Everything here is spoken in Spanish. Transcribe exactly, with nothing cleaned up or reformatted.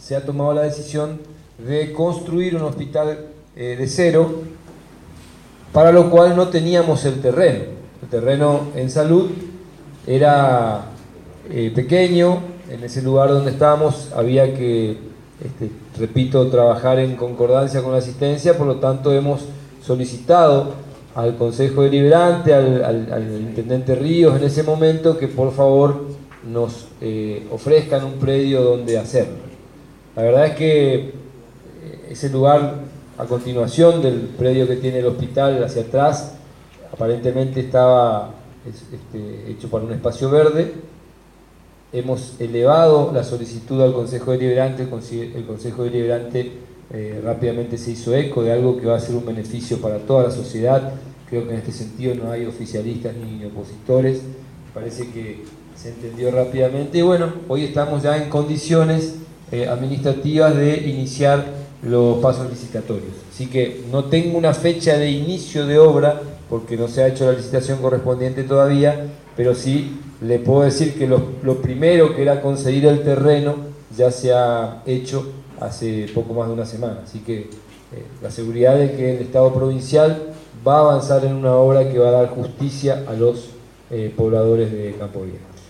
se ha tomado la decisión de construir un hospital eh, de cero, para lo cual no teníamos el terreno. El terreno en Salud era eh, pequeño, en ese lugar donde estábamos había que, este, repito, trabajar en concordancia con la asistencia, por lo tanto hemos solicitado al Consejo Deliberante, al, al, al Intendente Ríos en ese momento, que por favor nos eh, ofrezcan un predio donde hacerlo. La verdad es que ese lugar, a continuación del predio que tiene el hospital hacia atrás, aparentemente estaba este, hecho para un espacio verde. Hemos elevado la solicitud al Consejo Deliberante, el Consejo Deliberante eh, rápidamente se hizo eco de algo que va a ser un beneficio para toda la sociedad. Creo que en este sentido no hay oficialistas ni opositores, parece que se entendió rápidamente. Y bueno, hoy estamos ya en condiciones eh, administrativas de iniciar los pasos licitatorios. Así que no tengo una fecha de inicio de obra, porque no se ha hecho la licitación correspondiente todavía, pero sí le puedo decir que lo, lo primero, que era conseguir el terreno, ya se ha hecho hace poco más de una semana. Así que eh, la seguridad de que el Estado provincial va a avanzar en una obra que va a dar justicia a los eh, pobladores de Campo Viejo.